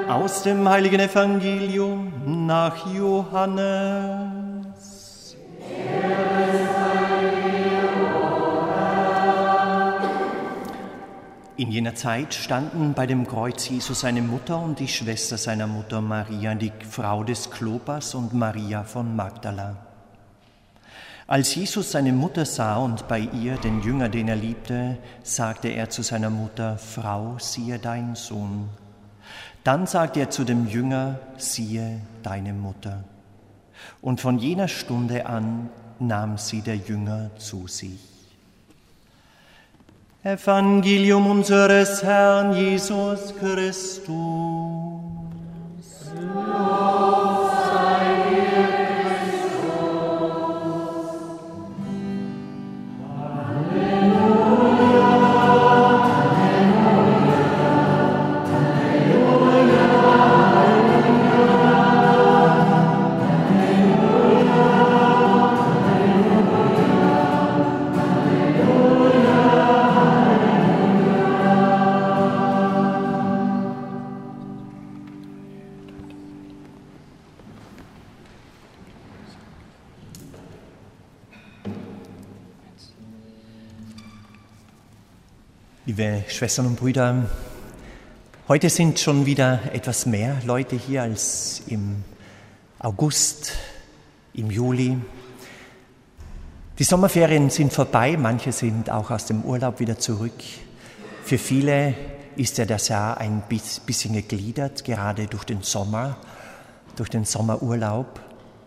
Aus dem heiligen Evangelium nach Johannes. In jener Zeit standen bei dem Kreuz Jesus seine Mutter und die Schwester seiner Mutter Maria, die Frau des Klopas, und Maria von Magdala. Als Jesus seine Mutter sah und bei ihr den Jünger, den er liebte, sagte er zu seiner Mutter: Frau, siehe dein Sohn. Dann sagte er zu dem Jünger: siehe deine Mutter. Und von jener Stunde an nahm sie der Jünger zu sich. Evangelium unseres Herrn Jesus Christus. Lob sei dir, Christus. Halleluja, Halleluja, Halleluja, Liebe Schwestern und Brüder, heute sind schon wieder etwas mehr Leute hier als im August, im Juli. Die Sommerferien sind vorbei, manche sind auch aus dem Urlaub wieder zurück. Für viele ist ja das Jahr ein bisschen gegliedert, gerade durch den Sommerurlaub.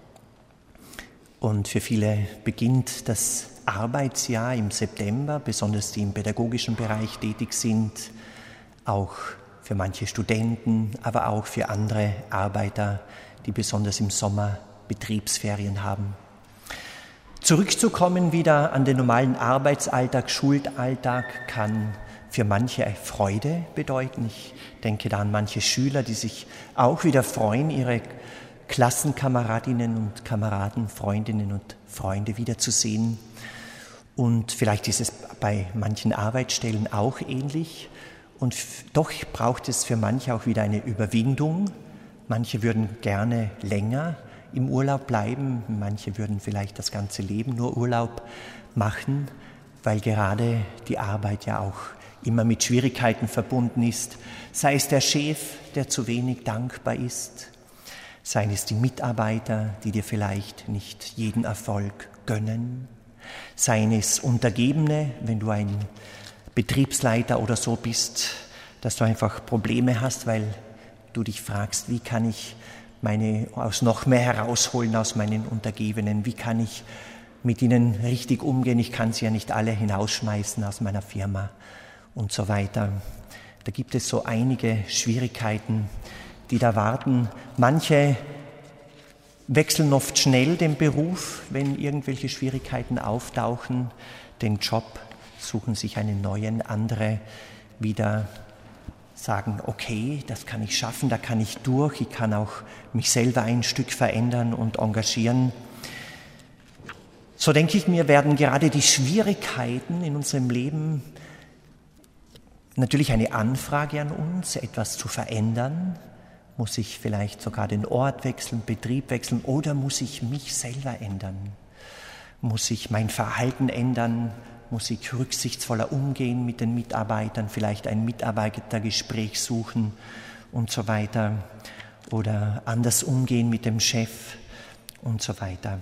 Und für viele beginnt das Arbeitsjahr im September, besonders die im pädagogischen Bereich tätig sind, auch für manche Studenten, aber auch für andere Arbeiter, die besonders im Sommer Betriebsferien haben. Zurückzukommen wieder an den normalen Arbeitsalltag, Schulalltag, kann für manche Freude bedeuten. Ich denke da an manche Schüler, die sich auch wieder freuen, ihre Klassenkameradinnen und Kameraden, Freundinnen und Freunde wiederzusehen. Und vielleicht ist es bei manchen Arbeitsstellen auch ähnlich. Und doch braucht es für manche auch wieder eine Überwindung. Manche würden gerne länger im Urlaub bleiben, manche würden vielleicht das ganze Leben nur Urlaub machen, weil gerade die Arbeit ja auch immer mit Schwierigkeiten verbunden ist. Sei es der Chef, der zu wenig dankbar ist, seien es die Mitarbeiter, die dir vielleicht nicht jeden Erfolg gönnen, seien es Untergebene, wenn du ein Betriebsleiter oder so bist, dass du einfach Probleme hast, weil du dich fragst, wie kann ich noch mehr herausholen aus meinen Untergebenen, wie kann ich mit ihnen richtig umgehen, ich kann sie ja nicht alle hinausschmeißen aus meiner Firma und so weiter. Da gibt es so einige Schwierigkeiten, die da warten. Manche wechseln oft schnell den Beruf, wenn irgendwelche Schwierigkeiten auftauchen, den Job, suchen sich einen neuen. Andere wieder sagen, okay, das kann ich schaffen, da kann ich durch, ich kann auch mich selber ein Stück verändern und engagieren. So denke ich mir, werden gerade die Schwierigkeiten in unserem Leben natürlich eine Anfrage an uns, etwas zu verändern. Muss ich vielleicht sogar den Ort wechseln, Betrieb wechseln oder muss ich mich selber ändern? Muss ich mein Verhalten ändern? Muss ich rücksichtsvoller umgehen mit den Mitarbeitern, vielleicht ein Mitarbeitergespräch suchen und so weiter? Oder anders umgehen mit dem Chef und so weiter?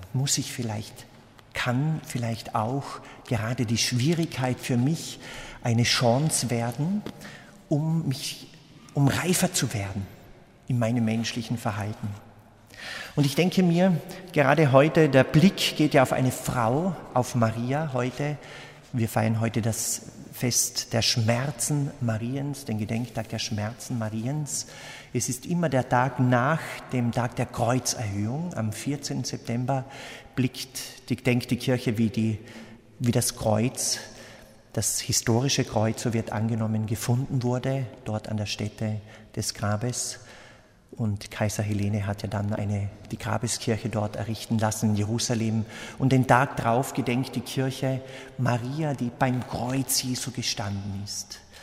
Kann vielleicht auch gerade die Schwierigkeit für mich eine Chance werden, um reifer zu werden in meinem menschlichen Verhalten. Und ich denke mir, gerade heute, der Blick geht ja auf eine Frau, auf Maria heute. Wir feiern heute das Fest der Schmerzen Mariens, den Gedenktag der Schmerzen Mariens. Es ist immer der Tag nach dem Tag der Kreuzerhöhung. Am 14. September denkt die Kirche, wie das Kreuz, das historische Kreuz, so wird angenommen, gefunden wurde, dort an der Stätte des Grabes. Und Kaiser Helene hat ja dann die Grabeskirche dort errichten lassen in Jerusalem. Und den Tag darauf gedenkt die Kirche Maria, die beim Kreuz Jesu gestanden ist.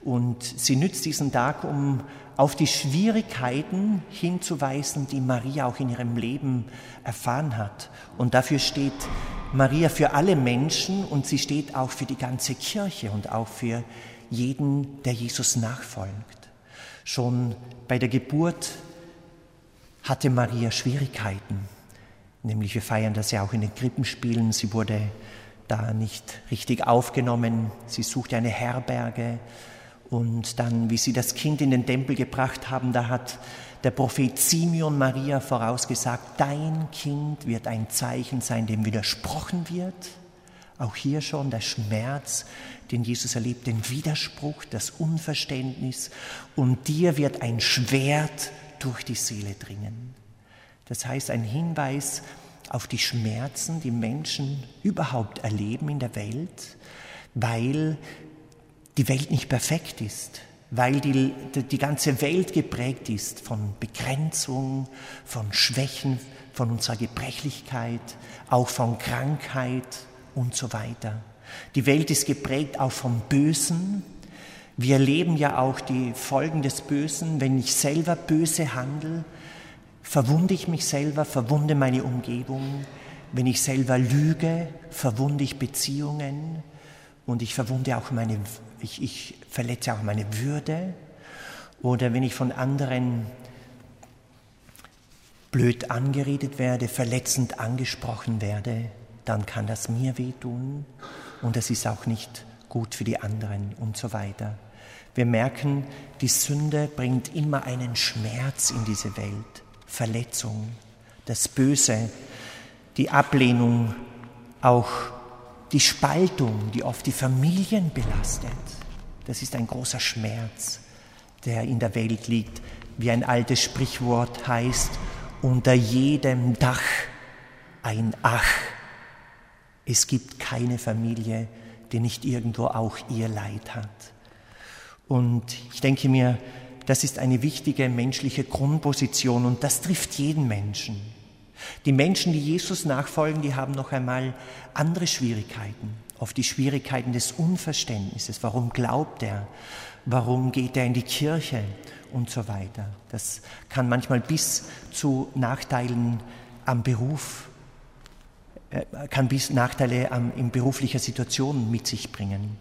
Und sie nützt diesen Tag, um auf die Schwierigkeiten hinzuweisen, die Maria auch in ihrem Leben erfahren hat. Und dafür steht Maria für alle Menschen und sie steht auch für die ganze Kirche und auch für jeden, der Jesus nachfolgt. Schon bei der Geburt hatte Maria Schwierigkeiten. Nämlich wir feiern das ja auch in den Krippenspielen. Sie wurde da nicht richtig aufgenommen. Sie suchte eine Herberge. Und dann, wie sie das Kind in den Tempel gebracht haben, da hat der Prophet Simeon Maria vorausgesagt, dein Kind wird ein Zeichen sein, dem widersprochen wird. Auch hier schon der Schmerz, den Jesus erlebt, den Widerspruch, das Unverständnis. Und dir wird ein Schwert durch die Seele dringen. Das heißt, ein Hinweis auf die Schmerzen, die Menschen überhaupt erleben in der Welt, weil die Welt nicht perfekt ist, weil die ganze Welt geprägt ist von Begrenzung, von Schwächen, von unserer Gebrechlichkeit, auch von Krankheit und so weiter. Die Welt ist geprägt auch vom Bösen. Wir erleben ja auch die Folgen des Bösen. Wenn ich selber böse handle, verwunde ich mich selber, verwunde meine Umgebung. Wenn ich selber lüge, verwunde ich Beziehungen und ich verwunde auch ich verletze auch meine Würde. Oder wenn ich von anderen blöd angeredet werde, verletzend angesprochen werde, dann kann das mir wehtun und das ist auch nicht gut für die anderen und so weiter. Wir merken, die Sünde bringt immer einen Schmerz in diese Welt. Verletzung, das Böse, die Ablehnung, auch die Spaltung, die oft die Familien belastet. Das ist ein großer Schmerz, der in der Welt liegt. Wie ein altes Sprichwort heißt, unter jedem Dach ein Ach. Es gibt keine Familie, die nicht irgendwo auch ihr Leid hat. Und ich denke mir, das ist eine wichtige menschliche Grundposition und das trifft jeden Menschen. Die Menschen, die Jesus nachfolgen, die haben noch einmal andere Schwierigkeiten, oft die Schwierigkeiten des Unverständnisses. Warum glaubt er? Warum geht er in die Kirche? Und so weiter. Das kann manchmal bis zu Nachteilen am Beruf, kann bis Nachteile in beruflicher Situation mit sich bringen.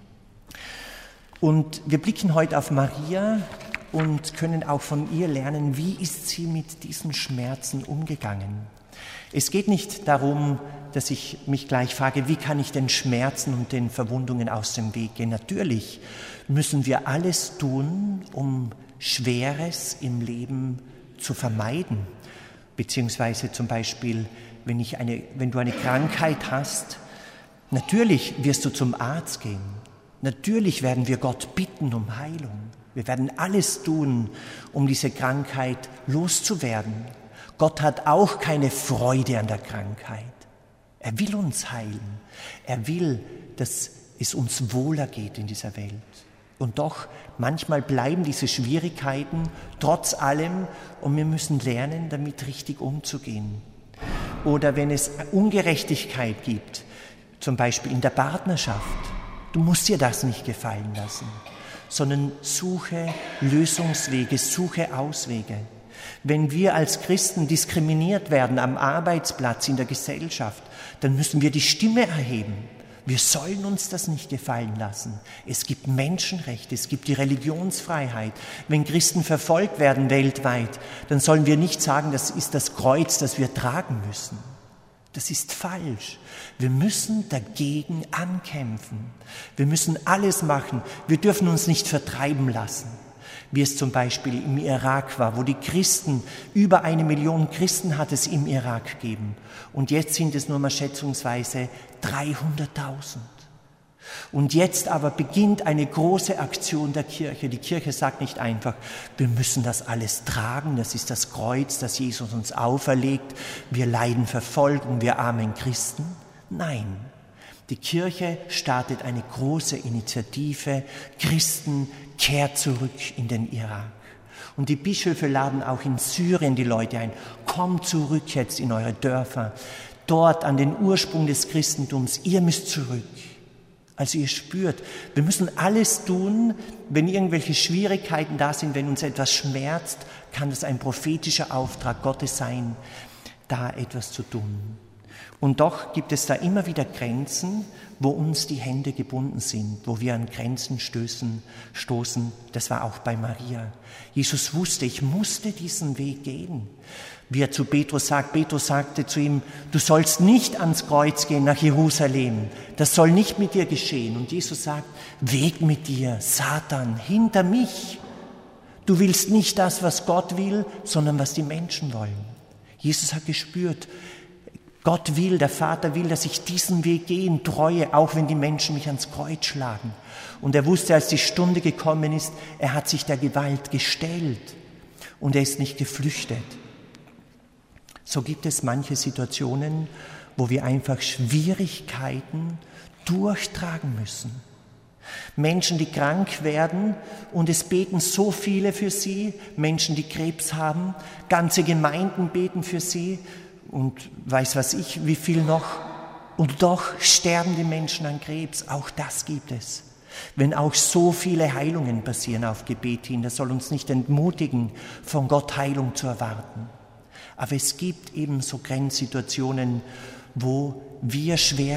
Und wir blicken heute auf Maria und können auch von ihr lernen, wie ist sie mit diesen Schmerzen umgegangen. Es geht nicht darum, dass ich mich gleich frage, wie kann ich den Schmerzen und den Verwundungen aus dem Weg gehen. Natürlich müssen wir alles tun, um Schweres im Leben zu vermeiden. Beziehungsweise zum Beispiel, wenn du eine Krankheit hast, natürlich wirst du zum Arzt gehen. Natürlich werden wir Gott bitten um Heilung. Wir werden alles tun, um diese Krankheit loszuwerden. Gott hat auch keine Freude an der Krankheit. Er will uns heilen. Er will, dass es uns wohler geht in dieser Welt. Und doch, manchmal bleiben diese Schwierigkeiten trotz allem und wir müssen lernen, damit richtig umzugehen. Oder wenn es Ungerechtigkeit gibt, zum Beispiel in der Partnerschaft, du musst dir das nicht gefallen lassen, sondern suche Lösungswege, suche Auswege. Wenn wir als Christen diskriminiert werden am Arbeitsplatz, in der Gesellschaft, dann müssen wir die Stimme erheben. Wir sollen uns das nicht gefallen lassen. Es gibt Menschenrechte, es gibt die Religionsfreiheit. Wenn Christen verfolgt werden weltweit, dann sollen wir nicht sagen, das ist das Kreuz, das wir tragen müssen. Das ist falsch. Wir müssen dagegen ankämpfen. Wir müssen alles machen. Wir dürfen uns nicht vertreiben lassen. Wie es zum Beispiel im Irak war, wo die Christen, über 1 Million Christen hat es im Irak gegeben. Und jetzt sind es nur mal schätzungsweise 300.000. Und jetzt aber beginnt eine große Aktion der Kirche. Die Kirche sagt nicht einfach, wir müssen das alles tragen, das ist das Kreuz, das Jesus uns auferlegt, wir leiden Verfolgung, wir armen Christen. Nein, die Kirche startet eine große Initiative, Christen, kehrt zurück in den Irak. Und die Bischöfe laden auch in Syrien die Leute ein, kommt zurück jetzt in eure Dörfer, dort an den Ursprung des Christentums, ihr müsst zurück. Also ihr spürt, wir müssen alles tun, wenn irgendwelche Schwierigkeiten da sind, wenn uns etwas schmerzt, kann das ein prophetischer Auftrag Gottes sein, da etwas zu tun. Und doch gibt es da immer wieder Grenzen, wo uns die Hände gebunden sind, wo wir an Grenzen stoßen. Das war auch bei Maria. Jesus wusste, ich musste diesen Weg gehen. Wie er zu Petrus sagt, Petrus sagte zu ihm, du sollst nicht ans Kreuz gehen nach Jerusalem. Das soll nicht mit dir geschehen. Und Jesus sagt, weg mit dir, Satan, hinter mich. Du willst nicht das, was Gott will, sondern was die Menschen wollen. Jesus hat gespürt, Gott will, der Vater will, dass ich diesen Weg gehe in Treue, auch wenn die Menschen mich ans Kreuz schlagen. Und er wusste, als die Stunde gekommen ist, er hat sich der Gewalt gestellt und er ist nicht geflüchtet. So gibt es manche Situationen, wo wir einfach Schwierigkeiten durchtragen müssen. Menschen, die krank werden und es beten so viele für sie, Menschen, die Krebs haben, ganze Gemeinden beten für sie und weiß was ich, wie viel noch. Und doch sterben die Menschen an Krebs, auch das gibt es. Wenn auch so viele Heilungen passieren auf Gebet hin, das soll uns nicht entmutigen, von Gott Heilung zu erwarten. Aber es gibt eben so Grenzsituationen, wo wir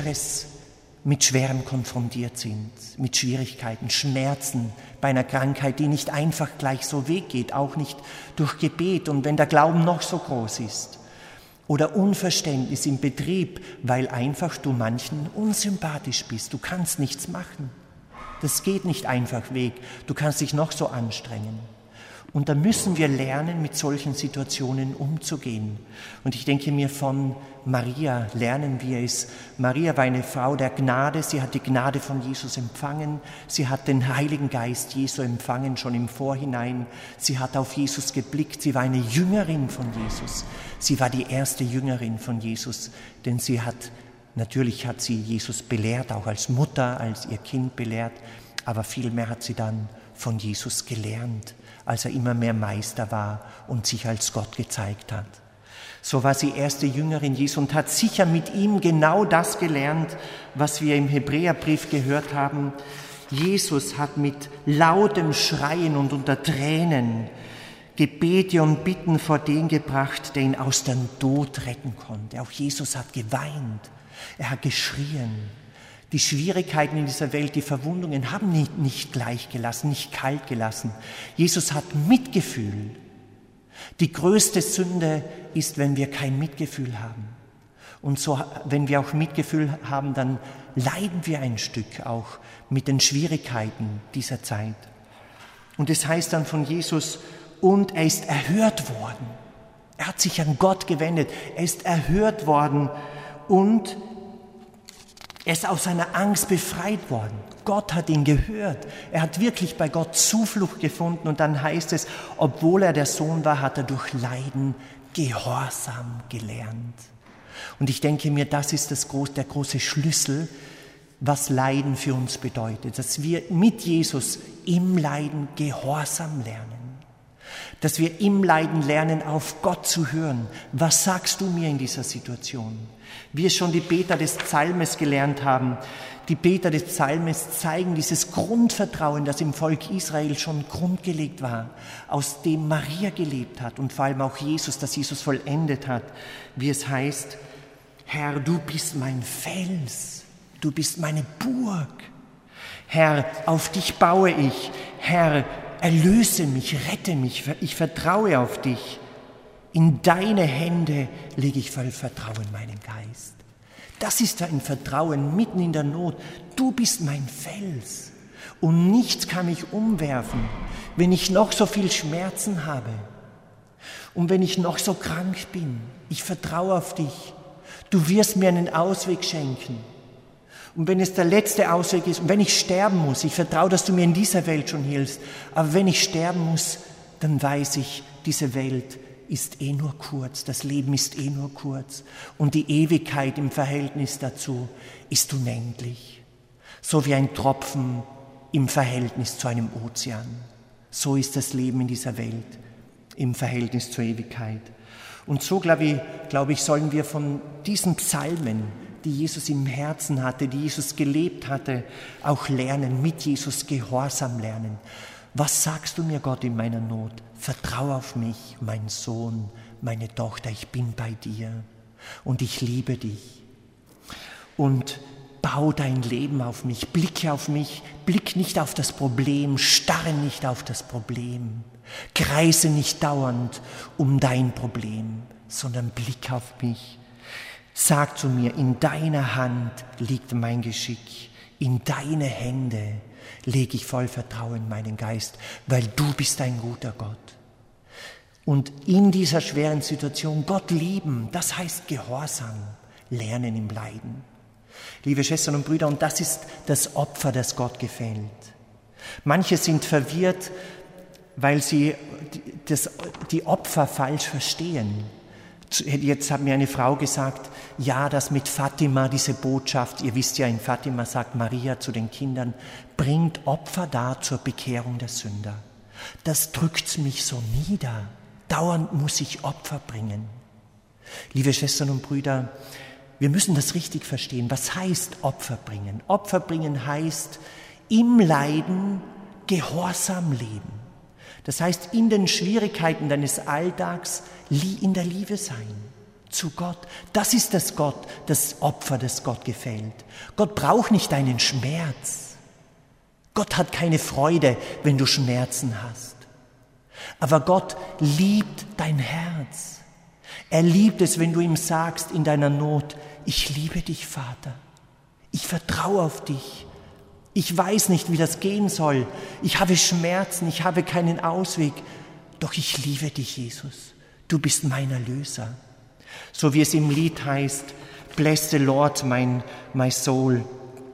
mit Schwerem konfrontiert sind, mit Schwierigkeiten, Schmerzen bei einer Krankheit, die nicht einfach gleich so weggeht, auch nicht durch Gebet und wenn der Glauben noch so groß ist. Oder Unverständnis im Betrieb, weil einfach du manchen unsympathisch bist, du kannst nichts machen. Das geht nicht einfach weg, du kannst dich noch so anstrengen. Und da müssen wir lernen, mit solchen Situationen umzugehen. Und ich denke mir, von Maria lernen wir es. Maria war eine Frau der Gnade, sie hat die Gnade von Jesus empfangen, sie hat den Heiligen Geist Jesu empfangen, schon im Vorhinein. Sie hat auf Jesus geblickt, sie war eine Jüngerin von Jesus. Sie war die erste Jüngerin von Jesus, denn natürlich hat sie Jesus belehrt, auch als Mutter, als ihr Kind belehrt, aber vielmehr hat sie dann von Jesus gelernt, als er immer mehr Meister war und sich als Gott gezeigt hat. So war sie erste Jüngerin Jesu und hat sicher mit ihm genau das gelernt, was wir im Hebräerbrief gehört haben. Jesus hat mit lautem Schreien und unter Tränen Gebete und Bitten vor den gebracht, der ihn aus dem Tod retten konnte. Auch Jesus hat geweint, er hat geschrien. Die Schwierigkeiten in dieser Welt, die Verwundungen haben ihn nicht gleich gelassen, nicht kalt gelassen. Jesus hat Mitgefühl. Die größte Sünde ist, wenn wir kein Mitgefühl haben. Und so, wenn wir auch Mitgefühl haben, dann leiden wir ein Stück auch mit den Schwierigkeiten dieser Zeit. Und es heißt dann von Jesus, und er ist erhört worden. Er hat sich an Gott gewendet. Er ist erhört worden und er ist aus seiner Angst befreit worden. Gott hat ihn gehört. Er hat wirklich bei Gott Zuflucht gefunden. Und dann heißt es, obwohl er der Sohn war, hat er durch Leiden Gehorsam gelernt. Und ich denke mir, das ist der große Schlüssel, was Leiden für uns bedeutet. Dass wir mit Jesus im Leiden Gehorsam lernen. Dass wir im Leiden lernen, auf Gott zu hören. Was sagst du mir in dieser Situation? Wie es schon die Beter des Psalmes gelernt haben. Die Beter des Psalmes zeigen dieses Grundvertrauen, das im Volk Israel schon grundgelegt war, aus dem Maria gelebt hat und vor allem auch Jesus, das Jesus vollendet hat. Wie es heißt, Herr, du bist mein Fels, du bist meine Burg. Herr, auf dich baue ich. Herr, erlöse mich, rette mich, ich vertraue auf dich. In deine Hände lege ich voll Vertrauen meinen Geist. Das ist ein Vertrauen mitten in der Not. Du bist mein Fels und nichts kann mich umwerfen, wenn ich noch so viel Schmerzen habe und wenn ich noch so krank bin. Ich vertraue auf dich. Du wirst mir einen Ausweg schenken. Und wenn es der letzte Ausweg ist und wenn ich sterben muss, ich vertraue, dass du mir in dieser Welt schon hilfst, aber wenn ich sterben muss, dann weiß ich, diese Welt ist nur kurz, das Leben ist nur kurz und die Ewigkeit im Verhältnis dazu ist unendlich. So wie ein Tropfen im Verhältnis zu einem Ozean. So ist das Leben in dieser Welt im Verhältnis zur Ewigkeit. Und so, glaube ich, sollen wir von diesen Psalmen, die Jesus im Herzen hatte, die Jesus gelebt hatte, auch lernen, mit Jesus Gehorsam lernen. Was sagst du mir, Gott, in meiner Not? Vertrau auf mich, mein Sohn, meine Tochter, ich bin bei dir und ich liebe dich. Und bau dein Leben auf mich, blicke auf mich, blick nicht auf das Problem, starre nicht auf das Problem, kreise nicht dauernd um dein Problem, sondern blick auf mich. Sag zu mir, in deiner Hand liegt mein Geschick, in deine Hände lege ich voll Vertrauen meinen Geist, weil du bist ein guter Gott. Und in dieser schweren Situation Gott lieben, das heißt Gehorsam, lernen im Leiden. Liebe Schwestern und Brüder, und das ist das Opfer, das Gott gefällt. Manche sind verwirrt, weil sie die Opfer falsch verstehen. Jetzt hat mir eine Frau gesagt, ja, das mit Fatima, diese Botschaft, ihr wisst ja, in Fatima sagt Maria zu den Kindern, bringt Opfer dar zur Bekehrung der Sünder. Das drückt mich so nieder. Dauernd muss ich Opfer bringen. Liebe Schwestern und Brüder, wir müssen das richtig verstehen. Was heißt Opfer bringen? Opfer bringen heißt im Leiden gehorsam leben. Das heißt, in den Schwierigkeiten deines Alltags in der Liebe sein zu Gott. Das ist das Opfer, das Gott gefällt. Gott braucht nicht deinen Schmerz. Gott hat keine Freude, wenn du Schmerzen hast. Aber Gott liebt dein Herz. Er liebt es, wenn du ihm sagst in deiner Not, ich liebe dich, Vater. Ich vertraue auf dich. Ich weiß nicht, wie das gehen soll. Ich habe Schmerzen, ich habe keinen Ausweg. Doch ich liebe dich, Jesus. Du bist mein Erlöser. So wie es im Lied heißt, Bless the Lord, my soul.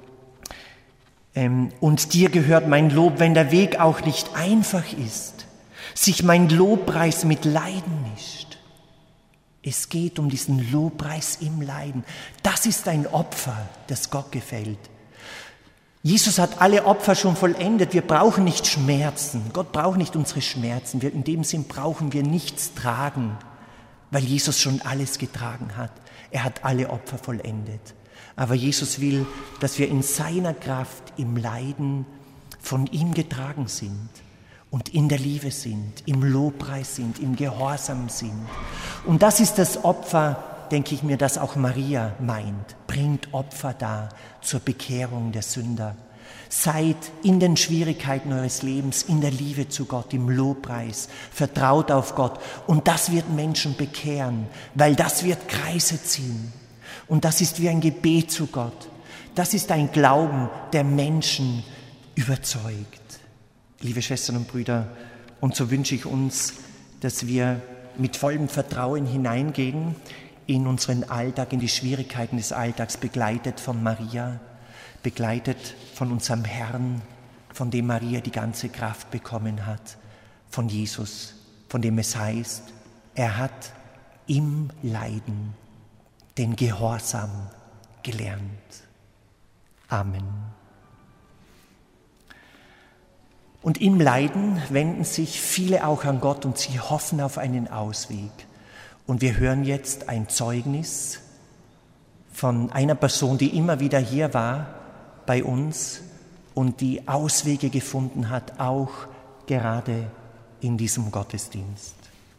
Und dir gehört mein Lob, wenn der Weg auch nicht einfach ist, sich mein Lobpreis mit Leiden mischt. Es geht um diesen Lobpreis im Leiden. Das ist ein Opfer, das Gott gefällt. Jesus hat alle Opfer schon vollendet. Wir brauchen nicht Schmerzen. Gott braucht nicht unsere Schmerzen. In dem Sinn brauchen wir nichts tragen, weil Jesus schon alles getragen hat. Er hat alle Opfer vollendet. Aber Jesus will, dass wir in seiner Kraft im Leiden von ihm getragen sind und in der Liebe sind, im Lobpreis sind, im Gehorsam sind. Und das ist das Opfer, denke ich mir, das auch Maria meint. Bringt Opfer dar zur Bekehrung der Sünder. Seid in den Schwierigkeiten eures Lebens in der Liebe zu Gott, im Lobpreis. Vertraut auf Gott. Und das wird Menschen bekehren, weil das wird Kreise ziehen. Und das ist wie ein Gebet zu Gott. Das ist ein Glauben, der Menschen überzeugt. Liebe Schwestern und Brüder, und so wünsche ich uns, dass wir mit vollem Vertrauen hineingehen in unseren Alltag, in die Schwierigkeiten des Alltags, begleitet von Maria, begleitet von unserem Herrn, von dem Maria die ganze Kraft bekommen hat, von Jesus, von dem es heißt, er hat im Leiden den Gehorsam gelernt. Amen. Und im Leiden wenden sich viele auch an Gott und sie hoffen auf einen Ausweg. Und wir hören jetzt ein Zeugnis von einer Person, die immer wieder hier war bei uns und die Auswege gefunden hat, auch gerade in diesem Gottesdienst.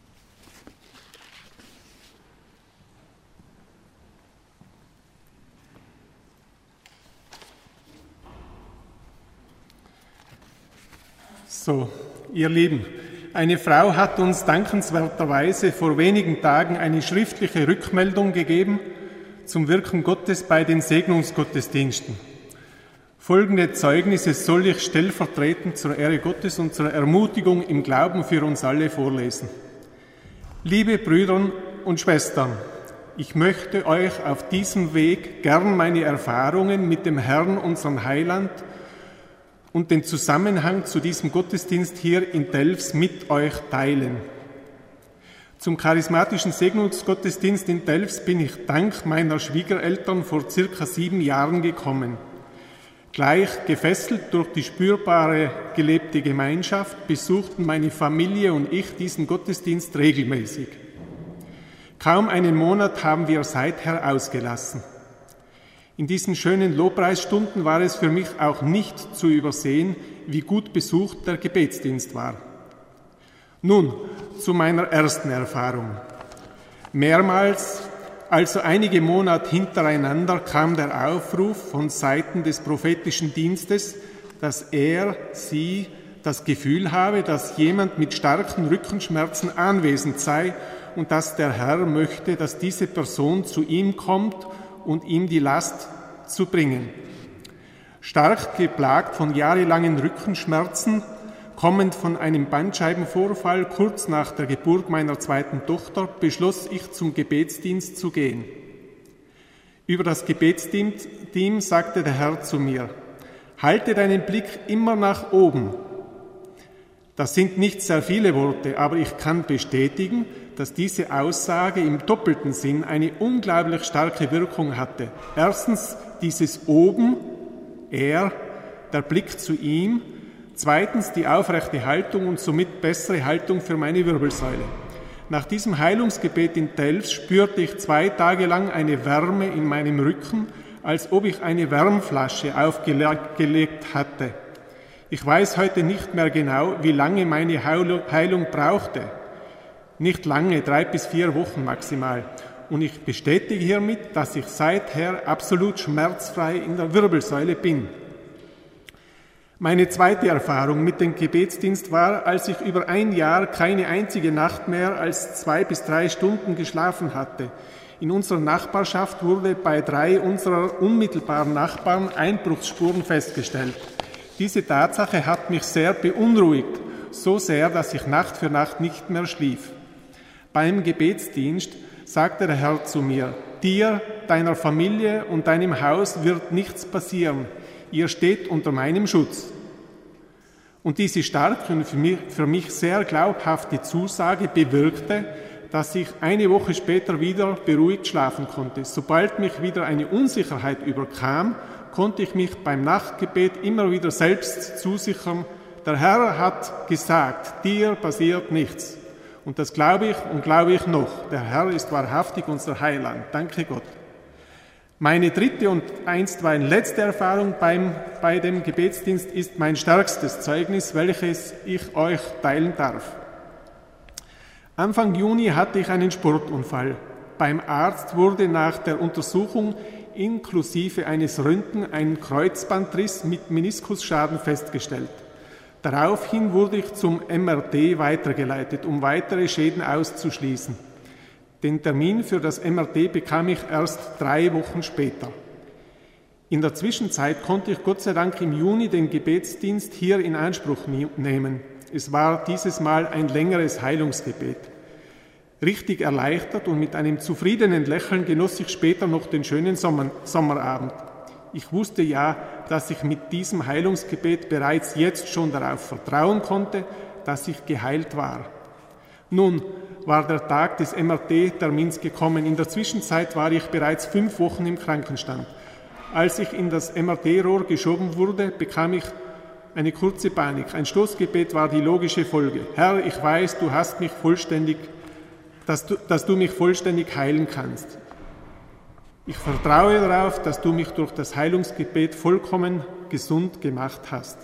So, ihr Lieben, eine Frau hat uns dankenswerterweise vor wenigen Tagen eine schriftliche Rückmeldung gegeben zum Wirken Gottes bei den Segnungsgottesdiensten. Folgende Zeugnisse soll ich stellvertretend zur Ehre Gottes und zur Ermutigung im Glauben für uns alle vorlesen. Liebe Brüder und Schwestern, ich möchte euch auf diesem Weg gern meine Erfahrungen mit dem Herrn, unserem Heiland, und den Zusammenhang zu diesem Gottesdienst hier in Delfs mit euch teilen. Zum charismatischen Segnungsgottesdienst in Delfs bin ich dank meiner Schwiegereltern vor circa 7 Jahren gekommen. Gleich gefesselt durch die spürbare gelebte Gemeinschaft besuchten meine Familie und ich diesen Gottesdienst regelmäßig. Kaum einen Monat haben wir seither ausgelassen. In diesen schönen Lobpreisstunden war es für mich auch nicht zu übersehen, wie gut besucht der Gebetsdienst war. Nun zu meiner ersten Erfahrung. Mehrmals, also einige Monate hintereinander, kam der Aufruf von Seiten des prophetischen Dienstes, dass sie das Gefühl habe, dass jemand mit starken Rückenschmerzen anwesend sei und dass der Herr möchte, dass diese Person zu ihm kommt und ihm die Last zu bringen. Stark geplagt von jahrelangen Rückenschmerzen, kommend von einem Bandscheibenvorfall kurz nach der Geburt meiner zweiten Tochter, beschloss ich, zum Gebetsdienst zu gehen. Über das Gebetsteam sagte der Herr zu mir: Halte deinen Blick immer nach oben. Das sind nicht sehr viele Worte, aber ich kann bestätigen, dass diese Aussage im doppelten Sinn eine unglaublich starke Wirkung hatte. Erstens dieses Oben, der Blick zu ihm. Zweitens die aufrechte Haltung und somit bessere Haltung für meine Wirbelsäule. Nach diesem Heilungsgebet in Delfs spürte ich 2 Tage lang eine Wärme in meinem Rücken, als ob ich eine Wärmflasche aufgelegt hatte. Ich weiß heute nicht mehr genau, wie lange meine Heilung brauchte. Nicht lange, 3 bis 4 Wochen maximal. Und ich bestätige hiermit, dass ich seither absolut schmerzfrei in der Wirbelsäule bin. Meine zweite Erfahrung mit dem Gebetsdienst war, als ich über 1 Jahr keine einzige Nacht mehr als 2 bis 3 Stunden geschlafen hatte. In unserer Nachbarschaft wurde bei 3 unserer unmittelbaren Nachbarn Einbruchsspuren festgestellt. Diese Tatsache hat mich sehr beunruhigt, so sehr, dass ich Nacht für Nacht nicht mehr schlief. Beim Gebetsdienst sagte der Herr zu mir: Dir, deiner Familie und deinem Haus wird nichts passieren. Ihr steht unter meinem Schutz. Und diese starke und für mich sehr glaubhafte Zusage bewirkte, dass ich eine Woche später wieder beruhigt schlafen konnte. Sobald mich wieder eine Unsicherheit überkam, konnte ich mich beim Nachtgebet immer wieder selbst zusichern: Der Herr hat gesagt, dir passiert nichts. Und das glaube ich und glaube ich noch. Der Herr ist wahrhaftig unser Heiland. Danke Gott. Meine dritte und einstweilen letzte Erfahrung bei dem Gebetsdienst ist mein stärkstes Zeugnis, welches ich euch teilen darf. Anfang Juni hatte ich einen Sportunfall. Beim Arzt wurde nach der Untersuchung inklusive eines Röntgen ein Kreuzbandriss mit Meniskusschaden festgestellt. Daraufhin wurde ich zum MRT weitergeleitet, um weitere Schäden auszuschließen. Den Termin für das MRT bekam ich erst 3 Wochen später. In der Zwischenzeit konnte ich Gott sei Dank im Juni den Gebetsdienst hier in Anspruch nehmen. Es war dieses Mal ein längeres Heilungsgebet. Richtig erleichtert und mit einem zufriedenen Lächeln genoss ich später noch den schönen Sommerabend. Ich wusste ja, dass ich mit diesem Heilungsgebet bereits jetzt schon darauf vertrauen konnte, dass ich geheilt war. Nun war der Tag des MRT-Termins gekommen. In der Zwischenzeit war ich bereits 5 Wochen im Krankenstand. Als ich in das MRT-Rohr geschoben wurde, bekam ich eine kurze Panik. Ein Stoßgebet war die logische Folge. Herr, ich weiß, dass du mich vollständig heilen kannst. Ich vertraue darauf, dass du mich durch das Heilungsgebet vollkommen gesund gemacht hast.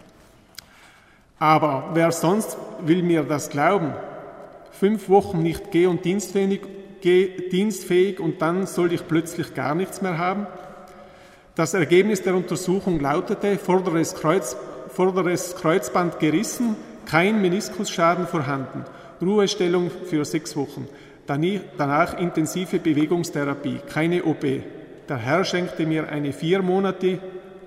Aber wer sonst will mir das glauben? 5 Wochen nicht geh- und dienstfähig und dann soll ich plötzlich gar nichts mehr haben? Das Ergebnis der Untersuchung lautete: vorderes Kreuzband gerissen, kein Meniskusschaden vorhanden, Ruhestellung für 6 Wochen. Danach intensive Bewegungstherapie, keine OP. Der Herr schenkte mir eine 4-monatige,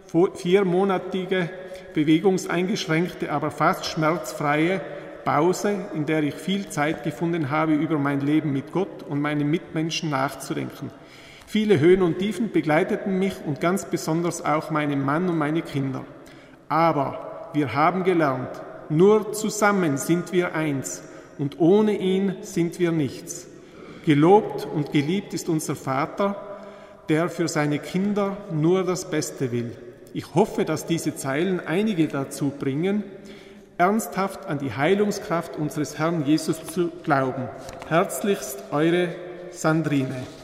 bewegungseingeschränkte, aber fast schmerzfreie Pause, in der ich viel Zeit gefunden habe, über mein Leben mit Gott und meinen Mitmenschen nachzudenken. Viele Höhen und Tiefen begleiteten mich und ganz besonders auch meinen Mann und meine Kinder. Aber wir haben gelernt, nur zusammen sind wir eins und ohne ihn sind wir nichts. Gelobt und geliebt ist unser Vater, der für seine Kinder nur das Beste will. Ich hoffe, dass diese Zeilen einige dazu bringen, ernsthaft an die Heilungskraft unseres Herrn Jesus zu glauben. Herzlichst, eure Sandrine.